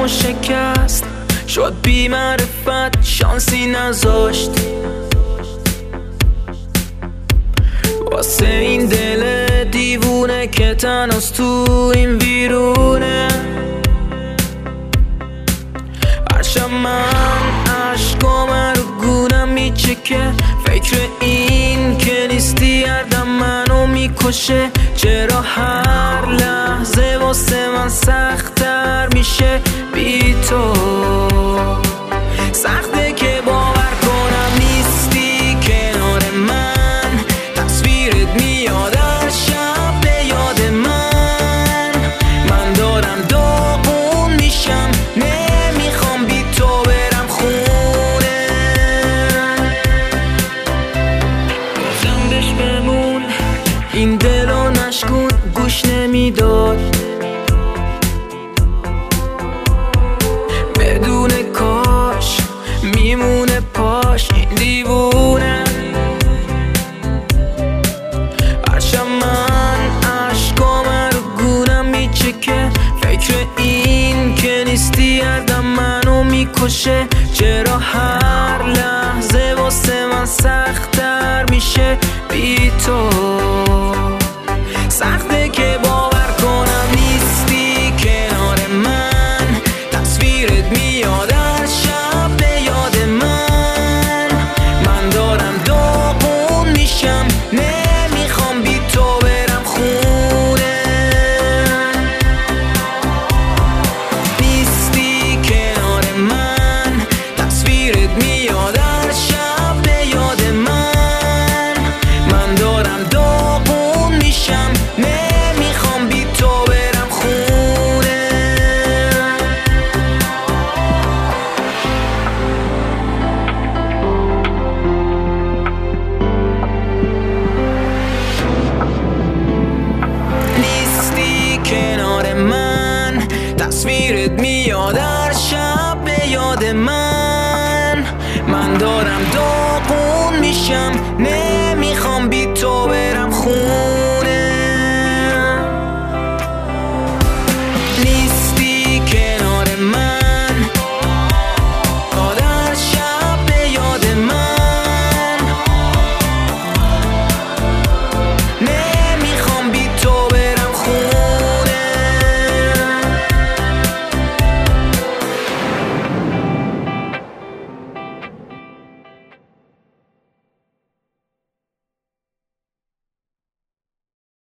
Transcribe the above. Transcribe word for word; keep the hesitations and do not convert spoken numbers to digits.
و شکست، شد بی معرفت شانسی نذاشت واسه این دل دیوونه که تنهاست تو این ویرونه. هرشب من عشقام رو گونم میچکه، فکر این که نیستی هر دم منو میکشه. چرا هر لحظه واسه من سخت‌تر میشه بی تو؟ سخته که باور کنم نیستی کنار من، تصویرت میاد هر شب به یاد من. من دارم داغون میشم، نمیخوام بی تو برم خونه. گفتم بهش بمون، این دلو نشکن، گوش نمیداد. بدون کاش میمونه پاش این دیوونه. هرشب من عشقام رو گونم میچکه، فکر این که نیستی هر دم منو میکشه. چرا هر لحظه واسه من سخت‌تر میشه بی تو؟ سخته که باور کنم نیستی کنار من، تصویرت میاد هر شب به یاد من. من دارم داغون میشم، نمیخوام بی تو برم خونه. نیستی کنار من، تصویرت میاد هر شب به یاد من. من دارم داغون میشم، نمیخوام بی تو برم خونه. نیستی کنار من، تصویرت میاد هر شب به یاد من. من دارم داغون میشم،